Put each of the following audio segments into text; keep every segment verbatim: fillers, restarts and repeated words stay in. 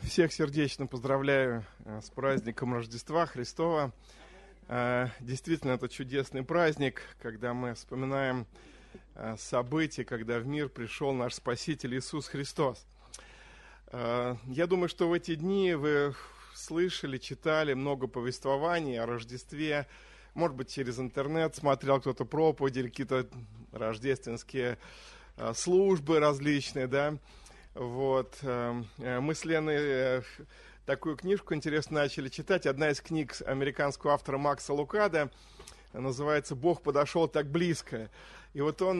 Всех сердечно поздравляю с праздником Рождества Христова. Действительно, это чудесный праздник, когда мы вспоминаем события, когда в мир пришел наш Спаситель Иисус Христос. Я думаю, что в эти дни вы слышали, читали много повествований о Рождестве. Может быть, через интернет смотрел кто-то проповеди или какие-то рождественские службы различные, да. Вот. Мы с Леной такую книжку интересно начали читать. Одна из книг американского автора Макса Лукада называется «Бог подошел так близко». И вот он,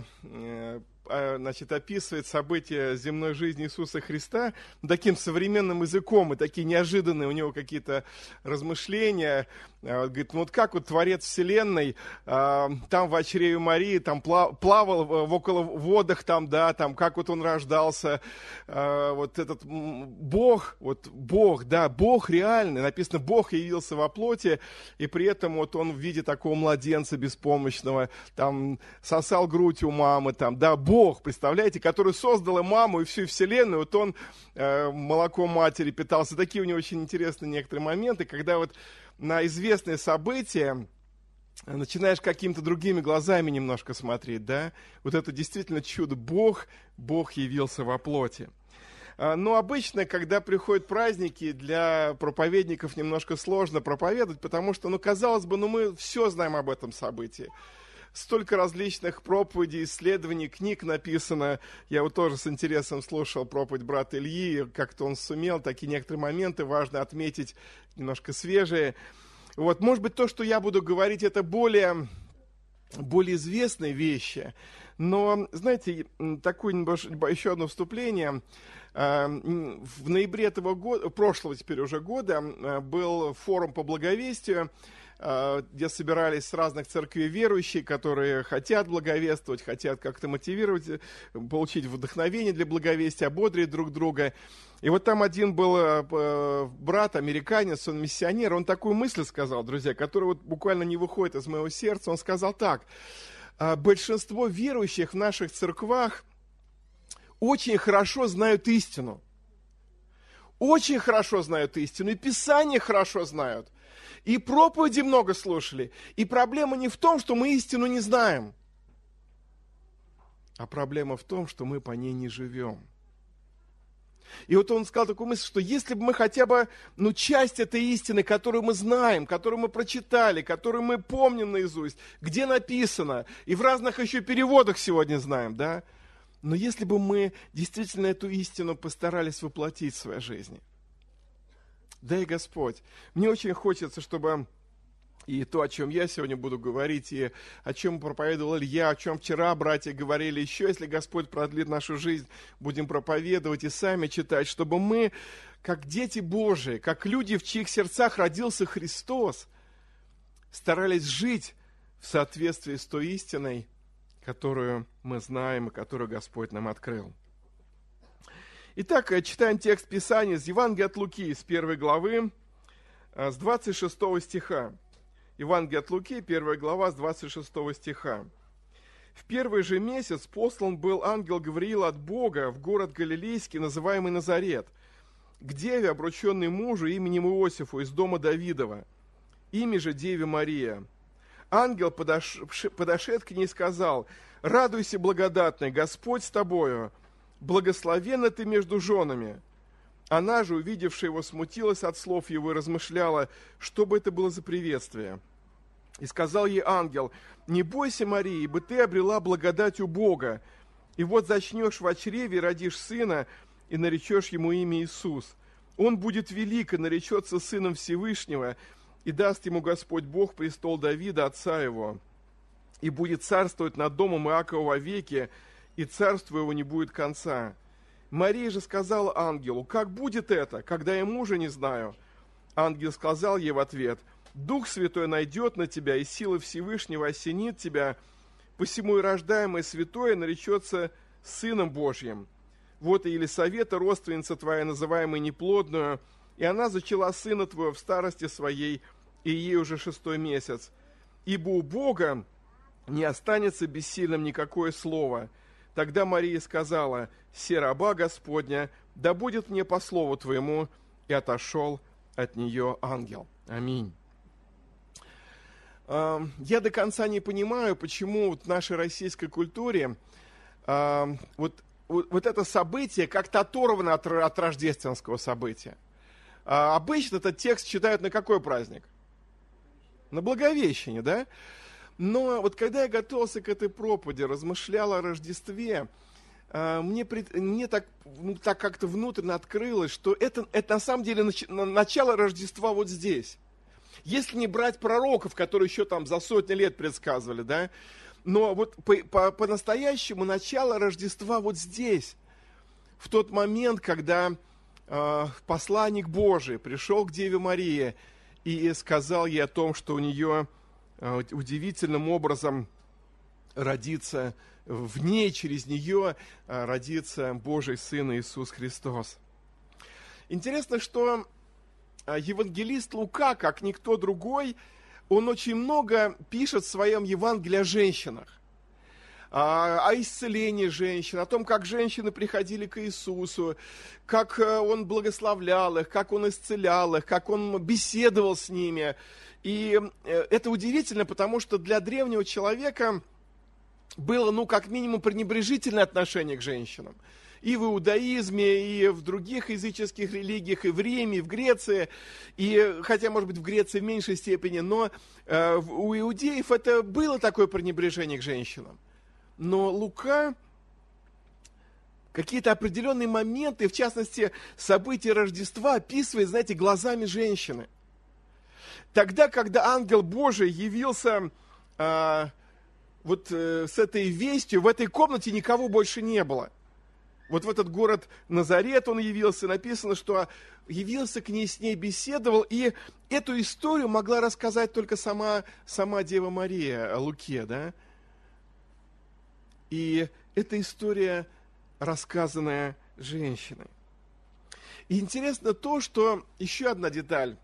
значит, описывает события земной жизни Иисуса Христа таким современным языком, и такие неожиданные у него какие-то размышления. Говорит, ну вот как вот Творец Вселенной там в очреве Марии там плавал в около водах, там, да, там, как вот он рождался, вот этот Бог, вот Бог, да, Бог реальный, написано, Бог явился во плоти, и при этом вот он в виде такого младенца беспомощного, там, сосал грудь у мамы, там, да, Бог, представляете, который создал и маму, и всю вселенную, вот он э, молоком матери питался. Такие у него очень интересные некоторые моменты, когда вот на известные события начинаешь какими-то другими глазами немножко смотреть, да, вот это действительно чудо, Бог, Бог явился во плоти. Но обычно, когда приходят праздники, для проповедников немножко сложно проповедовать, потому что, ну, казалось бы, ну, мы все знаем об этом событии. Столько различных проповедей, исследований, книг написано. Я вот тоже с интересом слушал проповедь брата Ильи, как-то он сумел, такие некоторые моменты важно отметить, немножко свежие. Вот, может быть, то, что я буду говорить, это более, более известные вещи. Но, знаете, такое еще одно вступление. В ноябре этого года, прошлого теперь уже года, был форум по благовестию, где собирались с разных церквей верующие, которые хотят благовествовать, хотят как-то мотивировать, получить вдохновение для благовестия, ободрить друг друга. И вот там один был брат, американец, он миссионер, он такую мысль сказал, друзья, которая вот буквально не выходит из моего сердца. Он сказал так: большинство верующих в наших церквах очень хорошо знают истину. Очень хорошо знают истину, и Писание хорошо знают. И проповеди много слушали. И проблема не в том, что мы истину не знаем, а проблема в том, что мы по ней не живем. И вот он сказал такую мысль, что если бы мы хотя бы, ну, часть этой истины, которую мы знаем, которую мы прочитали, которую мы помним наизусть, где написано, и в разных еще переводах сегодня знаем, да, но если бы мы действительно эту истину постарались воплотить в своей жизни. Дай Господь. Мне очень хочется, чтобы и то, о чем я сегодня буду говорить, и о чем проповедовал Илья, о чем вчера братья говорили, еще, если Господь продлит нашу жизнь, будем проповедовать и сами читать, чтобы мы, как дети Божии, как люди, в чьих сердцах родился Христос, старались жить в соответствии с той истиной, которую мы знаем и которую Господь нам открыл. Итак, читаем текст Писания из Евангелия от Луки, с первой главы, с двадцать шестого стиха. Евангелие от Луки, первая глава, с двадцать шестого стиха. «В первый же месяц послан был ангел Гавриил от Бога в город Галилейский, называемый Назарет, к деве, обрученной мужу именем Иосифу из дома Давидова, имя же деве Мария. Ангел, подош... подошед к ней, сказал: „Радуйся, благодатная, Господь с тобою, благословенна ты между женами“. Она же, увидевшая его, смутилась от слов его и размышляла, что бы это было за приветствие. И сказал ей ангел: „Не бойся, Мария, ибо ты обрела благодать у Бога, и вот зачнешь в чреве и родишь сына, и наречешь ему имя Иисус. Он будет велик и наречется сыном Всевышнего, и даст ему Господь Бог престол Давида, отца его, и будет царствовать над домом Иакова вовеки, и царству его не будет конца“. Мария же сказала ангелу: „Как будет это, когда я мужа не знаю?“ Ангел сказал ей в ответ: „Дух Святой найдет на тебя, и сила Всевышнего осенит тебя, посему и рождаемое святое наречется Сыном Божьим. Вот и Елисавета, родственница твоя, называемая неплодную, и она зачала сына твоего в старости своей, и ей уже шестой месяц. Ибо у Бога не останется бессильным никакое слово. Тогда Мария сказала: «Се раба Господня, да будет мне по слову Твоему», и отошел от нее ангел. Аминь. Я до конца не понимаю, почему в нашей российской культуре вот, вот это событие как-то оторвано от, от рождественского события. Обычно этот текст читают на какой праздник? На Благовещение, да? Но вот когда я готовился к этой проповеди, размышлял о Рождестве, мне, мне так, ну, так как-то внутренне открылось, что это, это на самом деле нач, начало Рождества вот здесь. Если не брать пророков, которые еще там за сотни лет предсказывали, да, но вот по, по, по-настоящему начало Рождества вот здесь, в тот момент, когда э, посланник Божий пришел к Деве Марии и сказал ей о том, что у нее э, удивительным образом родится, в ней, через нее э, родится Божий Сын Иисус Христос. Интересно, что евангелист Лука, как никто другой, он очень много пишет в своем Евангелии о женщинах, о исцелении женщин, о том, как женщины приходили к Иисусу, как он благословлял их, как он исцелял их, как он беседовал с ними. И это удивительно, потому что для древнего человека было, ну, как минимум, пренебрежительное отношение к женщинам. И в иудаизме, и в других языческих религиях, и в Риме, и в Греции, и, хотя, может быть, в Греции в меньшей степени, но э, у иудеев это было такое пренебрежение к женщинам. Но Лука какие-то определенные моменты, в частности, события Рождества, описывает, знаете, глазами женщины. Тогда, когда ангел Божий явился э, вот э, с этой вестью, в этой комнате никого больше не было. Вот в этот город Назарет он явился, написано, что явился к ней, с ней беседовал, и эту историю могла рассказать только сама, сама Дева Мария о Луке, да? И эта история, рассказанная женщиной. И интересно то, что еще одна деталь,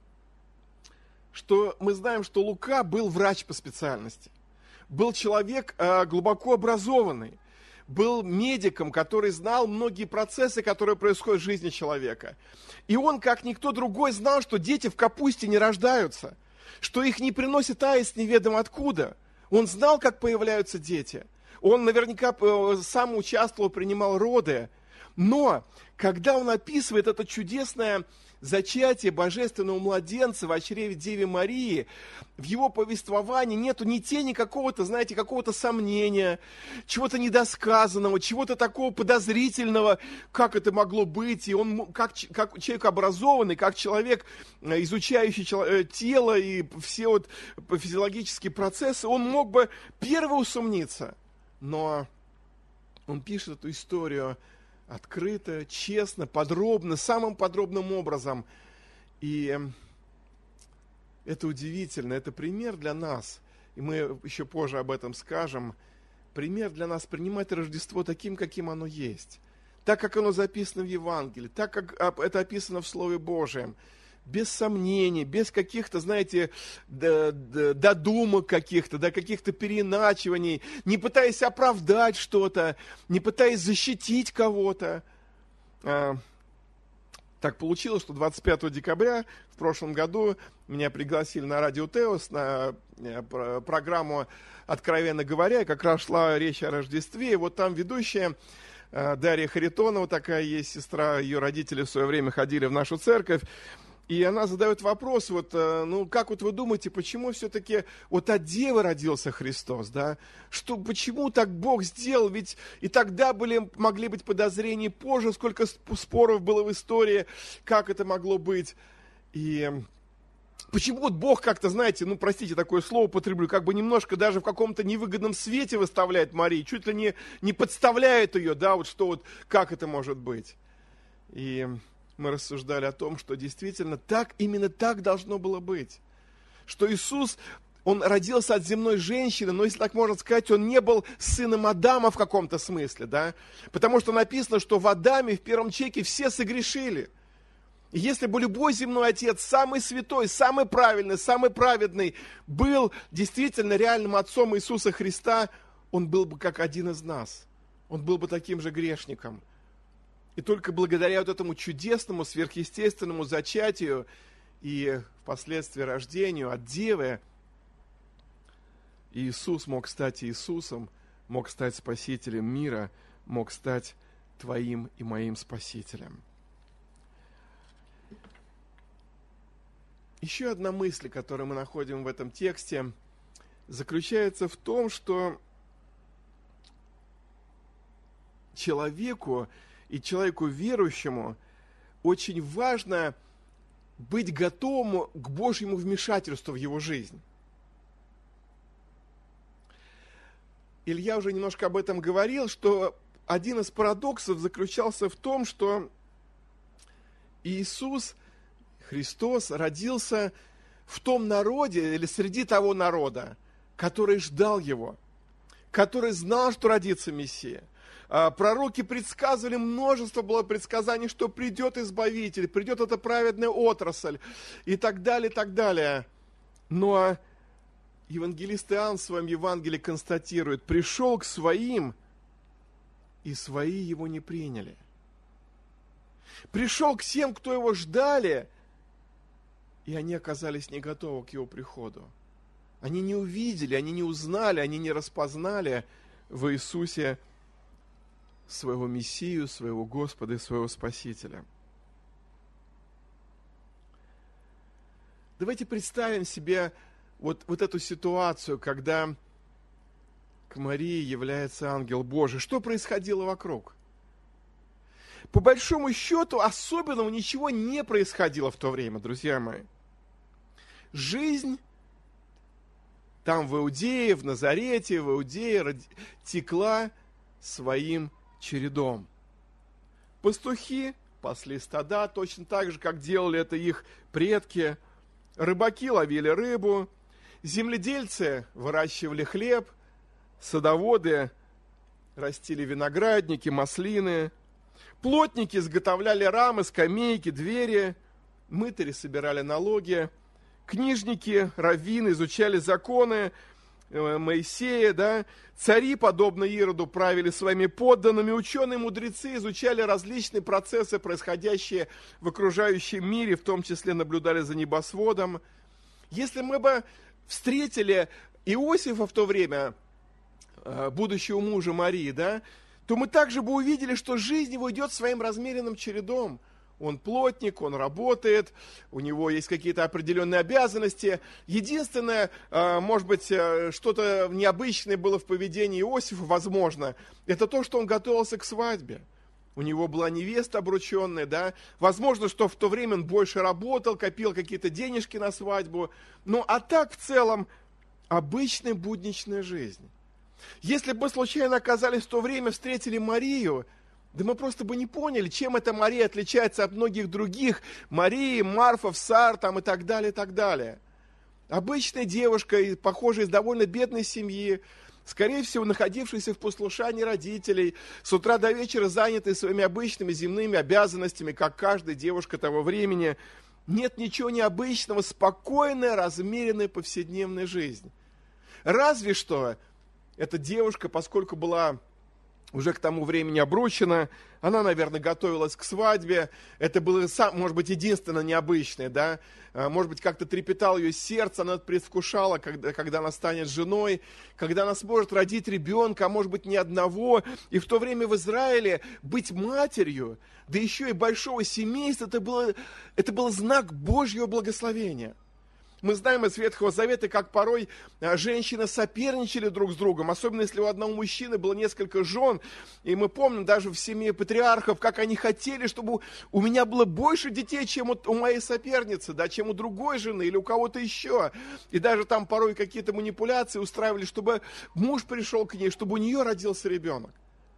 что мы знаем, что Лука был врач по специальности, был человек э, глубоко образованный, был медиком, который знал многие процессы, которые происходят в жизни человека. И он, как никто другой, знал, что дети в капусте не рождаются, что их не приносит аист неведомо откуда. Он знал, как появляются дети. Он наверняка сам участвовал, принимал роды. Но когда он описывает это чудесное зачатие божественного младенца в чреве Деве Марии, в его повествовании нету ни тени какого-то, знаете, какого-то сомнения, чего-то недосказанного, чего-то такого подозрительного, как это могло быть. И он, как, как человек образованный, как человек, изучающий тело и все вот физиологические процессы, он мог бы первый усомниться. Но он пишет эту историю открыто, честно, подробно, самым подробным образом. И это удивительно, это пример для нас, и мы еще позже об этом скажем, пример для нас принимать Рождество таким, каким оно есть, так, как оно записано в Евангелии, так, как это описано в Слове Божьем, без сомнений, без каких-то, знаете, додумок каких-то, да, каких-то переиначиваний, не пытаясь оправдать что-то, не пытаясь защитить кого-то. Так получилось, что двадцать пятого декабря в прошлом году меня пригласили на радио Теос на программу «Откровенно говоря», как раз шла речь о Рождестве, и вот там ведущая Дарья Харитонова, такая есть сестра, ее родители в свое время ходили в нашу церковь, и она задает вопрос, вот, ну, как вот вы думаете, почему все-таки вот от Девы родился Христос, да? Что, почему так Бог сделал? Ведь и тогда были, могли быть подозрения, позже сколько споров было в истории, как это могло быть. И почему вот Бог как-то, знаете, ну, простите, такое слово употреблю, как бы немножко даже в каком-то невыгодном свете выставляет Марию, чуть ли не, не подставляет ее, да, вот что вот, как это может быть? И мы рассуждали о том, что действительно так, именно так должно было быть. Что Иисус, Он родился от земной женщины, но, если так можно сказать, Он не был сыном Адама в каком-то смысле, да? Потому что написано, что в Адаме, в первом человеке, все согрешили. И если бы любой земной отец, самый святой, самый правильный, самый праведный, был действительно реальным отцом Иисуса Христа, Он был бы как один из нас. он был бы таким же грешником. И только благодаря вот этому чудесному, сверхъестественному зачатию и впоследствии рождению от Девы, Иисус мог стать Иисусом, мог стать Спасителем мира, мог стать твоим и моим Спасителем. Еще одна мысль, которую мы находим в этом тексте, заключается в том, что человеку и человеку верующему очень важно быть готовым к Божьему вмешательству в его жизнь. Илья уже немножко об этом говорил, что один из парадоксов заключался в том, что Иисус, Христос, родился в том народе или среди того народа, который ждал Его, который знал, что родится Мессия. Пророки предсказывали, множество было предсказаний, что придет Избавитель, придет эта праведная отрасль и так далее, и так далее. Но евангелист Иоанн в своем Евангелии констатирует: пришел к своим, и свои его не приняли. Пришел к тем, кто его ждали, и они оказались не готовы к его приходу. Они не увидели, они не узнали, они не распознали в Иисусе своего Мессию, своего Господа и своего Спасителя. Давайте представим себе вот, вот эту ситуацию, когда к Марии является ангел Божий. Что происходило вокруг? По большому счету, особенного ничего не происходило в то время, друзья мои. Жизнь там в Иудее, в Назарете, в Иудее текла своим чередом. Пастухи пасли стада точно так же, как делали это их предки. Рыбаки ловили рыбу. Земледельцы выращивали хлеб. Садоводы растили виноградники, маслины. Плотники изготовляли рамы, скамейки, двери. Мытари собирали налоги. Книжники, раввины изучали законы Моисея, да? Цари, подобно Ироду, правили своими подданными. Ученые, мудрецы изучали различные процессы, происходящие в окружающем мире, в том числе наблюдали за небосводом. Если мы бы встретили Иосифа в то время, будущего мужа Марии, да, то мы также бы увидели, что жизнь его идет своим размеренным чередом. Он плотник, он работает, у него есть какие-то определенные обязанности. Единственное, может быть, что-то необычное было в поведении Иосифа, возможно, это то, что он готовился к свадьбе. У него была невеста обрученная, да. Возможно, что в то время он больше работал, копил какие-то денежки на свадьбу. Ну, а так в целом обычная будничная жизнь. Если бы мы случайно оказались в то время, встретили Марию, да мы просто бы не поняли, чем эта Мария отличается от многих других. Марии, Марфов, Сар там и так далее, и так далее. Обычная девушка, похожая из довольно бедной семьи, скорее всего, находившаяся в послушании родителей, с утра до вечера занятая своими обычными земными обязанностями, как каждая девушка того времени. Нет ничего необычного, спокойная, размеренная повседневная жизнь. Разве что эта девушка, поскольку была уже к тому времени обручена, она, наверное, готовилась к свадьбе. Это было, может быть, единственное необычное, да. Может быть, как-то трепетало ее сердце, она предвкушала, когда, когда она станет женой, когда она сможет родить ребенка, а может быть, не одного. И в то время в Израиле быть матерью, да еще и большого семейства, это было, это был знак Божьего благословения. Мы знаем из Ветхого Завета, как порой женщины соперничали друг с другом, особенно если у одного мужчины было несколько жен. И мы помним даже в семье патриархов, как они хотели, чтобы у меня было больше детей, чем у моей соперницы, да, чем у другой жены или у кого-то еще. И даже там порой какие-то манипуляции устраивали, чтобы муж пришел к ней, чтобы у нее родился ребенок.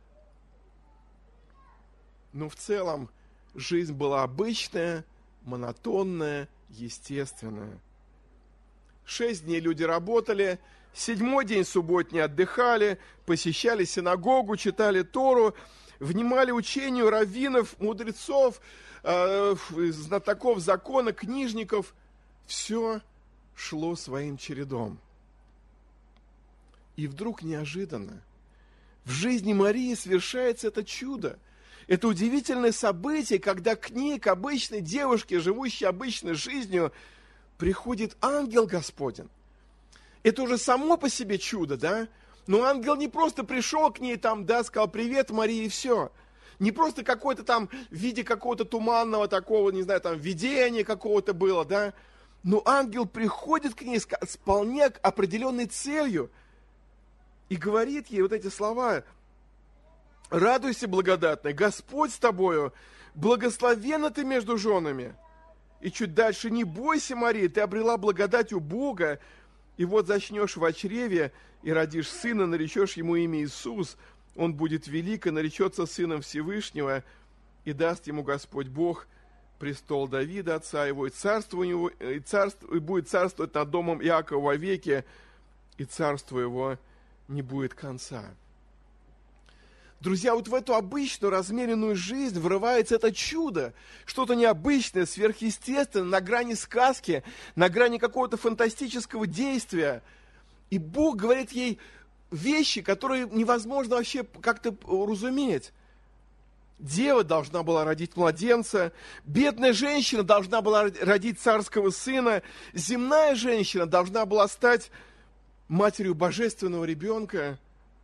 Но в целом жизнь была обычная, монотонная, естественная. Шесть дней люди работали, седьмой день субботний отдыхали, посещали синагогу, читали Тору, внимали учению раввинов, мудрецов, э, знатоков закона, книжников. Все шло своим чередом. И вдруг неожиданно, в жизни Марии совершается это чудо. Это удивительное событие, когда к ней, к обычной девушке, живущей обычной жизнью, приходит ангел Господень. Это уже само по себе чудо, да? Но ангел не просто пришел к ней, там, да, сказал «Привет, Мария», и все. Не просто какой-то там в виде какого-то туманного такого, не знаю, там, видения какого-то было, да? Но ангел приходит к ней с вполне определенной целью и говорит ей вот эти слова: «Радуйся, благодатная, Господь с тобою, благословенна ты между женами». И чуть дальше: «Не бойся, Мария, ты обрела благодать у Бога, и вот зачнешь в чреве, и родишь сына, наречешь ему имя Иисус. Он будет велик и наречется сыном Всевышнего, и даст ему Господь Бог престол Давида, отца его, и царство у него, и, царство, и будет царствовать над домом Иакова вовеки, и царство его не будет конца». Друзья, вот в эту обычную, размеренную жизнь врывается это чудо, что-то необычное, сверхъестественное, на грани сказки, на грани какого-то фантастического действия. И Бог говорит ей вещи, которые невозможно вообще как-то разуметь. Дева должна была родить младенца, бедная женщина должна была родить царского сына, земная женщина должна была стать матерью божественного ребенка.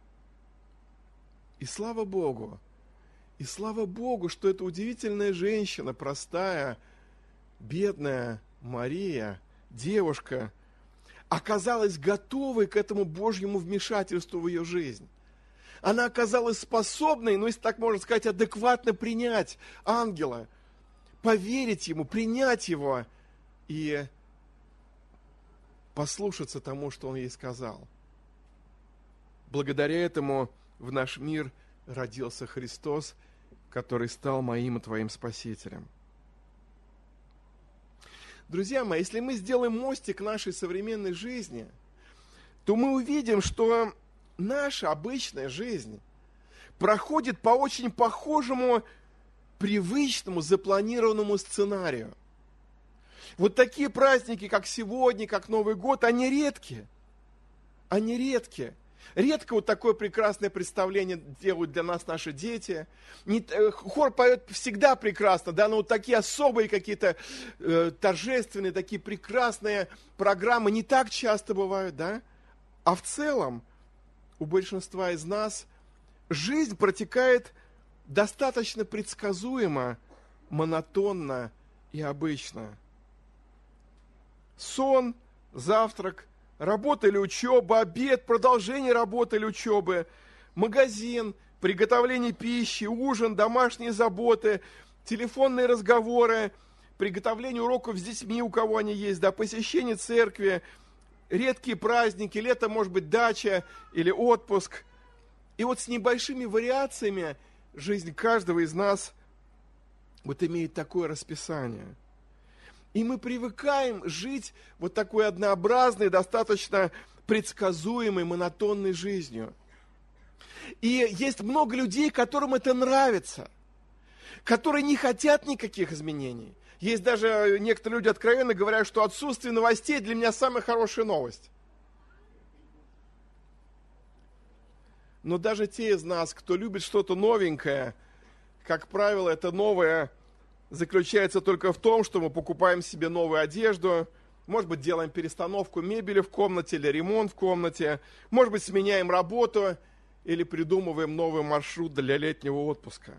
И слава Богу, и слава Богу, что эта удивительная женщина, простая, бедная Мария, девушка, оказалась готовой к этому Божьему вмешательству в ее жизнь. Она оказалась способной, ну, если так можно сказать, адекватно принять ангела, поверить ему, принять его и послушаться тому, что он ей сказал. Благодаря этому в наш мир родился Христос, который стал моим и твоим Спасителем. Друзья мои, если мы сделаем мостик нашей современной жизни, то мы увидим, что наша обычная жизнь проходит по очень похожему, привычному, запланированному сценарию. Вот такие праздники, как сегодня, как Новый год, они редкие. Они редкие. Редко вот такое прекрасное представление делают для нас наши дети. Не, хор поет всегда прекрасно, да, но вот такие особые какие-то э, торжественные, такие прекрасные программы не так часто бывают, да. А в целом у большинства из нас жизнь протекает достаточно предсказуемо, монотонно и обычно. Сон, завтрак, работа или учеба, обед, продолжение работы или учебы, магазин, приготовление пищи, ужин, домашние заботы, телефонные разговоры, приготовление уроков с детьми, у кого они есть, да, посещение церкви, редкие праздники, лето, может быть, дача или отпуск. И вот с небольшими вариациями жизнь каждого из нас вот имеет такое расписание. И мы привыкаем жить вот такой однообразной, достаточно предсказуемой, монотонной жизнью. И есть много людей, которым это нравится, которые не хотят никаких изменений. Есть даже некоторые люди откровенно говорят, что отсутствие новостей для меня самая хорошая новость. Но даже те из нас, кто любит что-то новенькое, как правило, это новое заключается только в том, что мы покупаем себе новую одежду, может быть, делаем перестановку мебели в комнате или ремонт в комнате, может быть, сменяем работу или придумываем новый маршрут для летнего отпуска.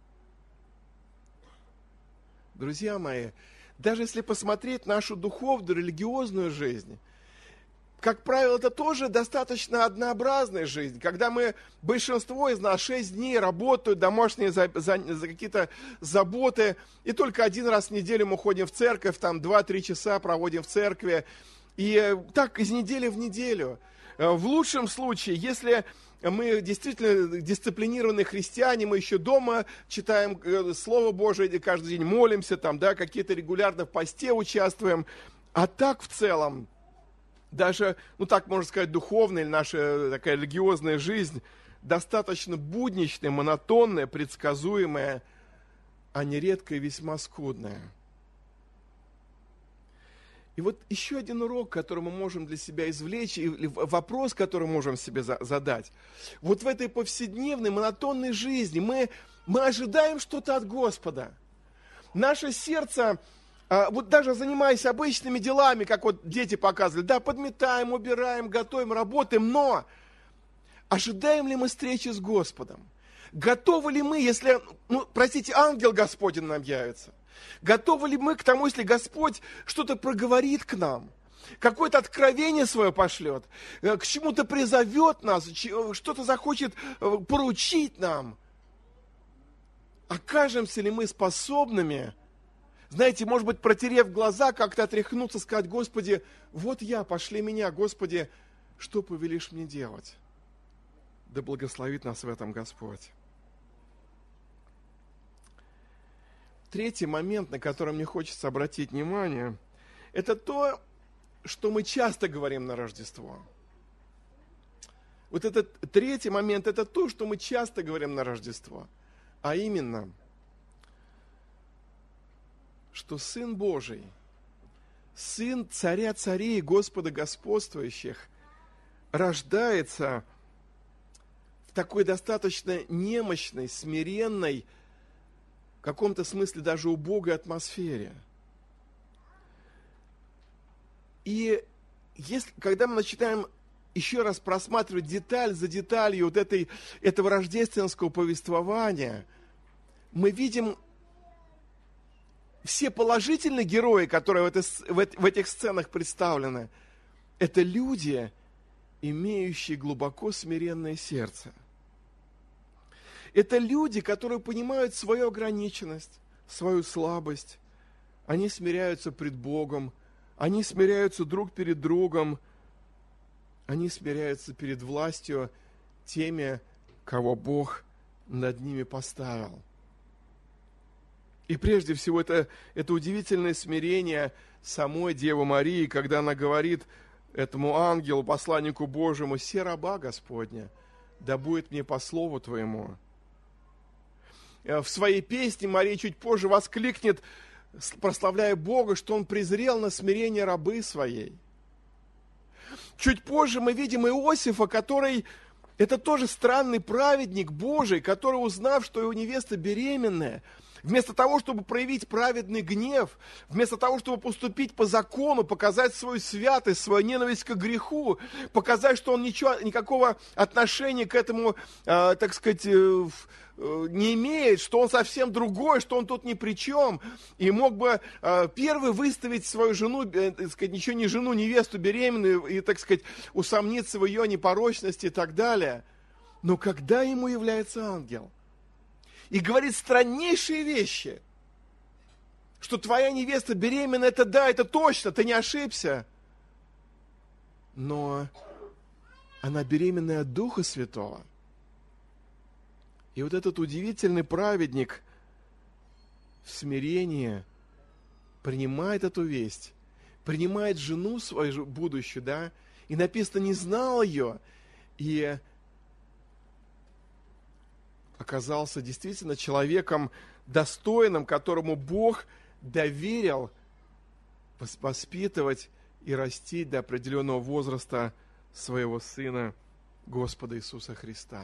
Друзья мои, даже если посмотреть нашу духовную, религиозную жизнь, как правило, это тоже достаточно однообразная жизнь, когда мы, большинство из нас, шесть дней работают, домашние за, за, за какие-то заботы, и только один раз в неделю мы ходим в церковь, там два-три часа проводим в церкви, и так из недели в неделю. В лучшем случае, если мы действительно дисциплинированные христиане, мы еще дома читаем Слово Божие, каждый день молимся, там, да, какие-то регулярно в посте участвуем, а так в целом, даже, ну так можно сказать, духовная или наша такая религиозная жизнь достаточно будничная, монотонная, предсказуемая, а нередко и весьма скудная. И вот еще один урок, который мы можем для себя извлечь, или вопрос, который можем себе задать. Вот в этой повседневной, монотонной жизни мы, мы ожидаем что-то от Господа. Наше сердце, вот даже занимаясь обычными делами, как вот дети показывали, да, подметаем, убираем, готовим, работаем, но ожидаем ли мы встречи с Господом? Готовы ли мы, если, ну, простите, ангел Господень нам явится? Готовы ли мы к тому, если Господь что-то проговорит к нам, какое-то откровение свое пошлет, к чему-то призовет нас, что-то захочет поручить нам? Окажемся ли мы способными, знаете, может быть, протерев глаза, как-то отряхнуться, сказать: Господи, вот я, пошли меня, Господи, что повелишь мне делать? Да благословит нас в этом Господь. Третий момент, на который мне хочется обратить внимание, это то, что мы часто говорим на Рождество. Вот этот третий момент, это то, что мы часто говорим на Рождество. А именно, что Сын Божий, Сын Царя Царей, Господа Господствующих, рождается в такой достаточно немощной, смиренной, в каком-то смысле даже убогой атмосфере. И если, когда мы начинаем еще раз просматривать деталь за деталью вот этой, этого рождественского повествования, мы видим все положительные герои, которые в, это, в этих сценах представлены, это люди, имеющие глубоко смиренное сердце. Это люди, которые понимают свою ограниченность, свою слабость. Они смиряются пред Богом, они смиряются друг перед другом, они смиряются перед властью теми, кого Бог над ними поставил. И прежде всего это, это удивительное смирение самой Девы Марии, когда она говорит этому ангелу, посланнику Божьему: «Се раба Господня, да будет мне по слову Твоему». В своей песне Мария чуть позже воскликнет, прославляя Бога, что Он презрел на смирение рабы Своей. Чуть позже мы видим Иосифа, который, это тоже странный праведник Божий, который, узнав, что его невеста беременная, вместо того, чтобы проявить праведный гнев, вместо того, чтобы поступить по закону, показать свою святость, свою ненависть к греху, показать, что он ничего, никакого отношения к этому, э, так сказать, э, э, не имеет, что он совсем другой, что он тут ни при чем, и мог бы э, первый выставить свою жену, э, так сказать, ничего не жену, невесту беременную, и, так сказать, усомниться в ее непорочности и так далее. Но когда ему является ангел и говорит страннейшие вещи, что твоя невеста беременна, это да, это точно, ты не ошибся. Но она беременная от Духа Святого. И вот этот удивительный праведник в смирении принимает эту весть, принимает жену свою будущую, да, и написано, не знал ее, и оказался действительно человеком достойным, которому Бог доверил воспитывать и растить до определенного возраста своего Сына, Господа Иисуса Христа.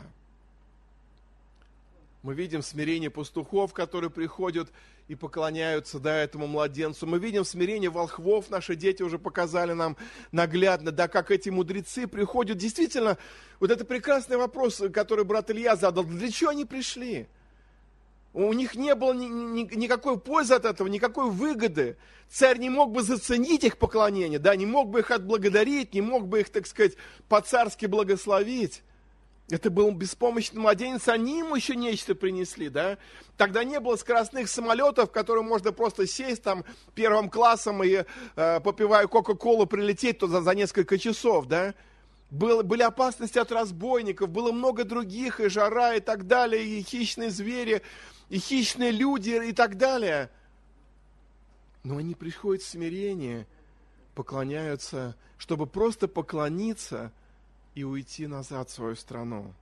Мы видим смирение пастухов, которые приходят и поклоняются, да, этому младенцу. Мы видим смирение волхвов, наши дети уже показали нам наглядно, да, как эти мудрецы приходят. Действительно, вот это прекрасный вопрос, который брат Илья задал. Для чего они пришли? У них не было ни, ни, никакой пользы от этого, никакой выгоды. Царь не мог бы заценить их поклонение, да, не мог бы их отблагодарить, не мог бы их, так сказать, по-царски благословить. Это был беспомощный младенец, они ему еще нечто принесли, да. Тогда не было скоростных самолетов, в которые можно просто сесть там первым классом и, э, попивая кока-колу, прилететь туда за несколько часов, да. Был, были опасности от разбойников, было много других, и жара, и так далее, и хищные звери, и хищные люди, и так далее. Но они приходят в смирение, поклоняются, чтобы просто поклониться и уйти назад в свою страну.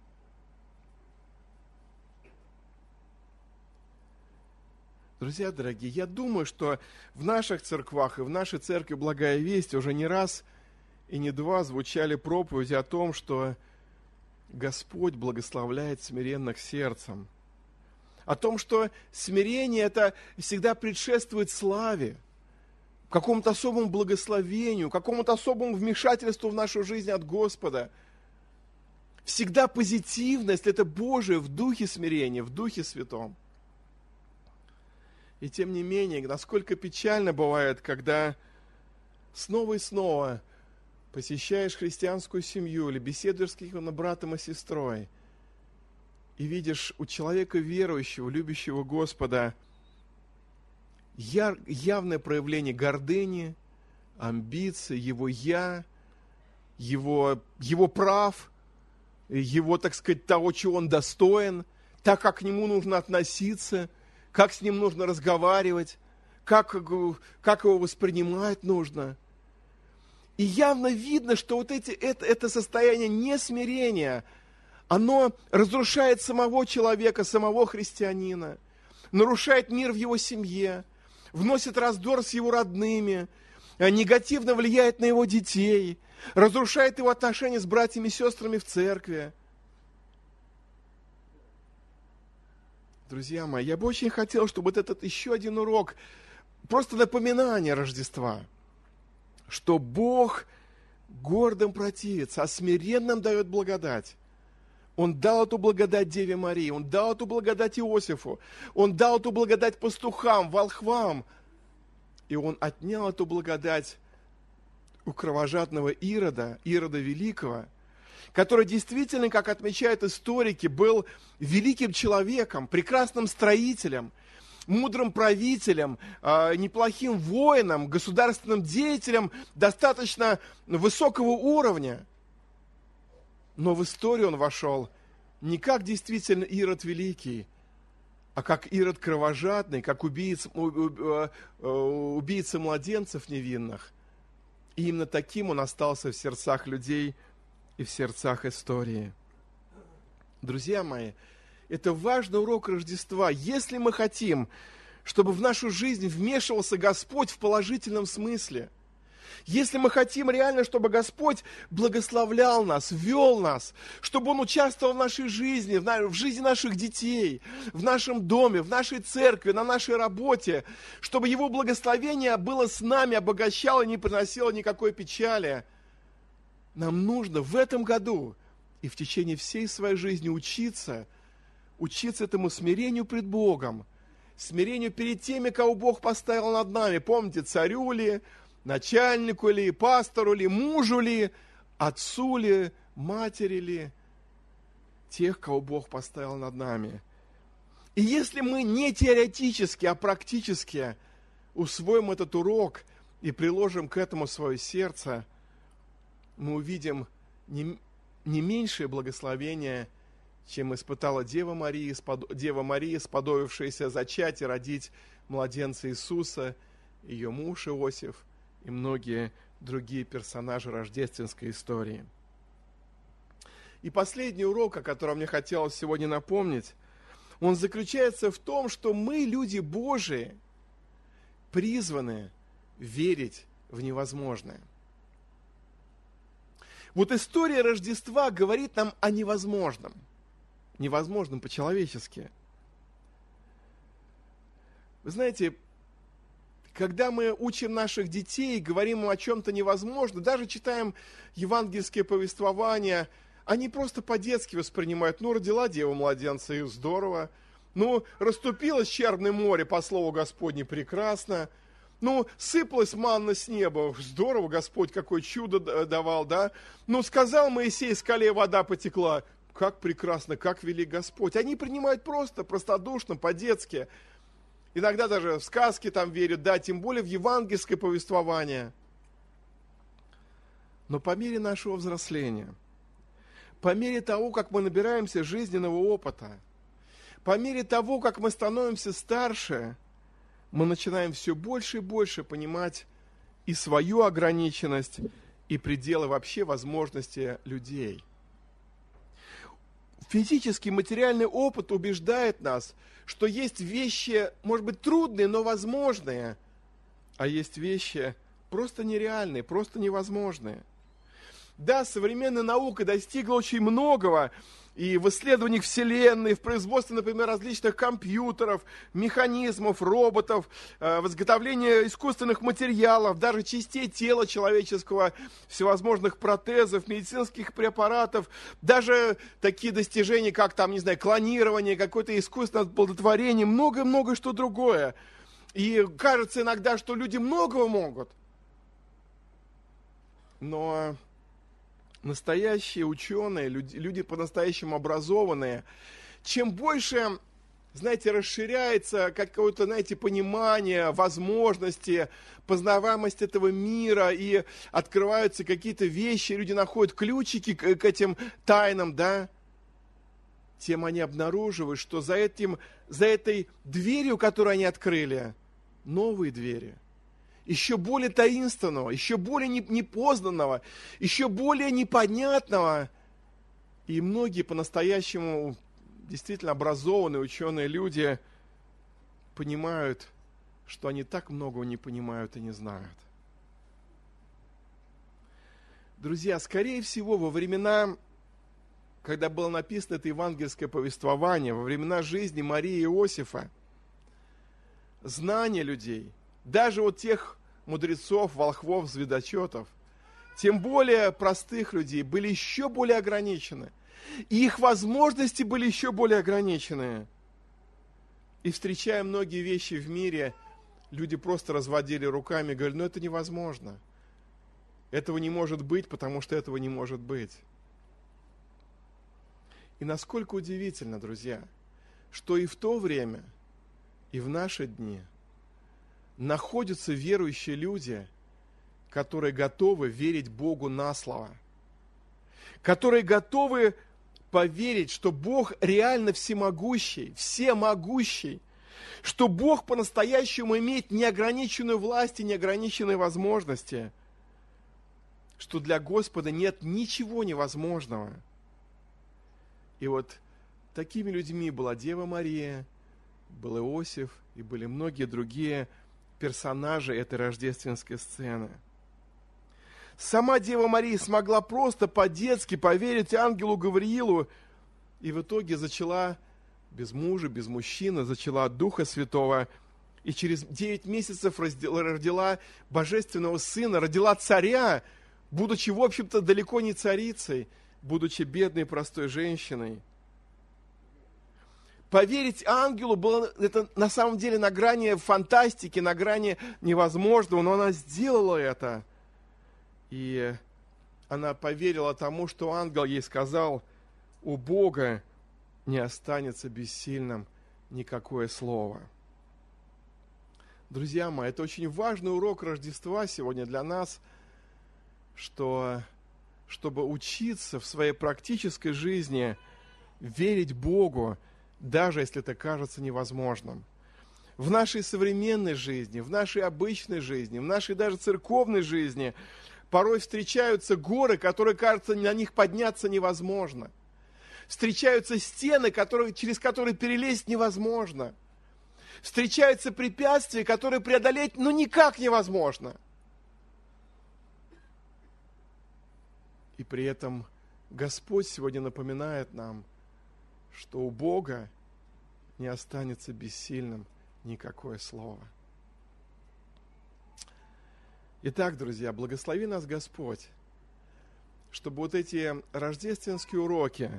Друзья дорогие, я думаю, что в наших церквах и в нашей церкви «Благая весть» уже не раз и не два звучали проповеди о том, что Господь благословляет смиренных сердцем. О том, что смирение это всегда предшествует славе, какому-то особому благословению, какому-то особому вмешательству в нашу жизнь от Господа. Всегда позитивность – это Божие в духе смирения, в Духе Святом. И тем не менее, насколько печально бывает, когда снова и снова посещаешь христианскую семью или беседуешь с каким-то братом и сестрой, и видишь у человека верующего, любящего Господа, яр, явное проявление гордыни, амбиций, его «я», его, его прав, его, так сказать, того, чего он достоин, так, как к нему нужно относиться, как с ним нужно разговаривать, как, как его воспринимать нужно. И явно видно, что вот эти, это, это состояние несмирения, оно разрушает самого человека, самого христианина, нарушает мир в его семье, вносит раздор с его родными, негативно влияет на его детей, разрушает его отношения с братьями и сестрами в церкви. Друзья мои, я бы очень хотел, чтобы вот этот еще один урок, просто напоминание Рождества, что Бог гордым противится, а смиренным дает благодать. Он дал эту благодать Деве Марии, Он дал эту благодать Иосифу, Он дал эту благодать пастухам, волхвам, и Он отнял эту благодать у кровожадного Ирода, Ирода Великого, который действительно, как отмечают историки, был великим человеком, прекрасным строителем, мудрым правителем, неплохим воином, государственным деятелем достаточно высокого уровня. Но в историю он вошел не как действительно Ирод Великий, а как Ирод Кровожадный, как убийца, убийца младенцев невинных. И именно таким он остался в сердцах людей и в сердцах истории. Друзья мои, это важный урок Рождества. Если мы хотим, чтобы в нашу жизнь вмешивался Господь в положительном смысле, если мы хотим реально, чтобы Господь благословлял нас, вел нас, чтобы Он участвовал в нашей жизни, в жизни наших детей, в нашем доме, в нашей церкви, на нашей работе, чтобы Его благословение было с нами, обогащало, не приносило никакой печали, нам нужно в этом году и в течение всей своей жизни учиться, учиться этому смирению пред Богом, смирению перед теми, кого Бог поставил над нами. Помните, царю ли, начальнику ли, пастору ли, мужу ли, отцу ли, матери ли, тех, кого Бог поставил над нами. И если мы не теоретически, а практически усвоим этот урок и приложим к этому свое сердце, мы увидим не, не меньшее благословение, чем испытала Дева Мария, Дева Мария, сподобившаяся зачать и родить младенца Иисуса, ее муж Иосиф и многие другие персонажи рождественской истории. И последний урок, о котором мне хотелось сегодня напомнить, он заключается в том, что мы, люди Божии, призваны верить в невозможное. Вот история Рождества говорит нам о невозможном. Невозможном по-человечески. Вы знаете, когда мы учим наших детей, говорим им о чем-то невозможном, даже читаем евангельские повествования, они просто по-детски воспринимают: ну, родила дева младенца, и здорово. Ну, расступилось Черное море, по слову Господне, прекрасно. Ну, сыпалась манна с неба, здорово, Господь, какое чудо давал, да? Ну, сказал Моисей, скале вода потекла, как прекрасно, как велик Господь. Они принимают просто, простодушно, по-детски. Иногда даже в сказки там верят, да, тем более в евангельское повествование. Но по мере нашего взросления, по мере того, как мы набираемся жизненного опыта, по мере того, как мы становимся старше, мы начинаем все больше и больше понимать и свою ограниченность, и пределы вообще возможностей людей. Физический, материальный опыт убеждает нас, что есть вещи, может быть, трудные, но возможные, а есть вещи просто нереальные, просто невозможные. Да, современная наука достигла очень многого, и в исследованиях Вселенной, в производстве, например, различных компьютеров, механизмов, роботов, в изготовлении искусственных материалов, даже частей тела человеческого, всевозможных протезов, медицинских препаратов, даже такие достижения, как там, не знаю, клонирование, какое-то искусственное оплодотворение, много-много что другое. И кажется иногда, что люди многого могут, но настоящие ученые, люди, люди по-настоящему образованные, чем больше, знаете, расширяется какое-то, знаете, понимание, возможности, познаваемость этого мира, и открываются какие-то вещи, люди находят ключики к, к этим тайнам, да, тем они обнаруживают, что за этим, за этой дверью, которую они открыли, новые двери. Еще более таинственного, еще более непознанного, еще более непонятного. И многие по-настоящему действительно образованные ученые люди понимают, что они так многого не понимают и не знают. Друзья, скорее всего, во времена, когда было написано это евангельское повествование, во времена жизни Марии и Иосифа, знания людей, даже вот тех мудрецов, волхвов, звездочетов, тем более простых людей, были еще более ограничены. И их возможности были еще более ограничены. И встречая многие вещи в мире, люди просто разводили руками и говорили, ну это невозможно. Этого не может быть, потому что этого не может быть. И насколько удивительно, друзья, что и в то время, и в наши дни находятся верующие люди, которые готовы верить Богу на слово, которые готовы поверить, что Бог реально всемогущий, всемогущий, что Бог по-настоящему имеет неограниченную власть и неограниченные возможности, что для Господа нет ничего невозможного. И вот такими людьми была Дева Мария, был Иосиф и были многие другие персонажи этой рождественской сцены. Сама Дева Мария смогла просто по-детски поверить ангелу Гавриилу и в итоге зачала без мужа, без мужчины, зачала от Духа Святого и через девять месяцев родила божественного сына, родила царя, будучи, в общем-то, далеко не царицей, будучи бедной простой женщиной. Поверить ангелу было это на самом деле на грани фантастики, на грани невозможного, но она сделала это. И она поверила тому, что ангел ей сказал, у Бога не останется бессильным никакое слово. Друзья мои, это очень важный урок Рождества сегодня для нас, что, чтобы учиться в своей практической жизни верить Богу, даже если это кажется невозможным. В нашей современной жизни, в нашей обычной жизни, в нашей даже церковной жизни порой встречаются горы, которые, кажется, на них подняться невозможно. Встречаются стены, которые, через которые перелезть невозможно. Встречаются препятствия, которые преодолеть ну никак невозможно. И при этом Господь сегодня напоминает нам, что у Бога не останется бессильным никакое слово. Итак, друзья, благослови нас Господь, чтобы вот эти рождественские уроки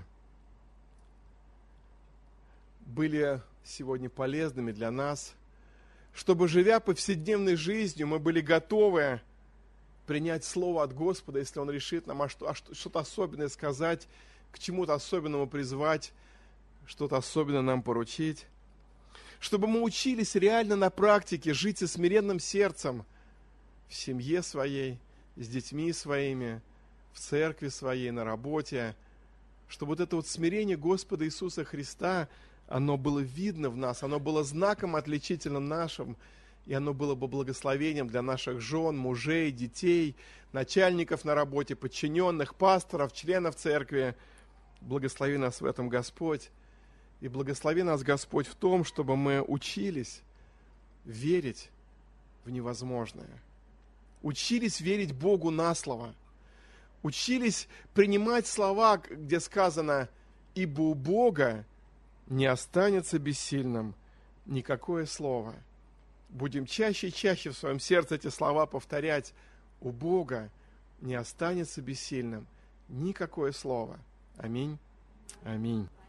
были сегодня полезными для нас, чтобы, живя повседневной жизнью, мы были готовы принять слово от Господа, если Он решит нам что-то особенное сказать, к чему-то особенному призвать, что-то особенное нам поручить. Чтобы мы учились реально на практике жить со смиренным сердцем в семье своей, с детьми своими, в церкви своей, на работе. Чтобы вот это вот смирение Господа Иисуса Христа, оно было видно в нас, оно было знаком отличительным нашим, и оно было бы благословением для наших жен, мужей, детей, начальников на работе, подчиненных, пасторов, членов церкви, Благослови нас в этом, Господь. И благослови нас, Господь, в том, чтобы мы учились верить в невозможное. Учились верить Богу на слово. Учились принимать слова, где сказано: «Ибо у Бога не останется бессильным никакое слово». Будем чаще и чаще в своем сердце эти слова повторять. У Бога не останется бессильным никакое слово. Аминь. Аминь.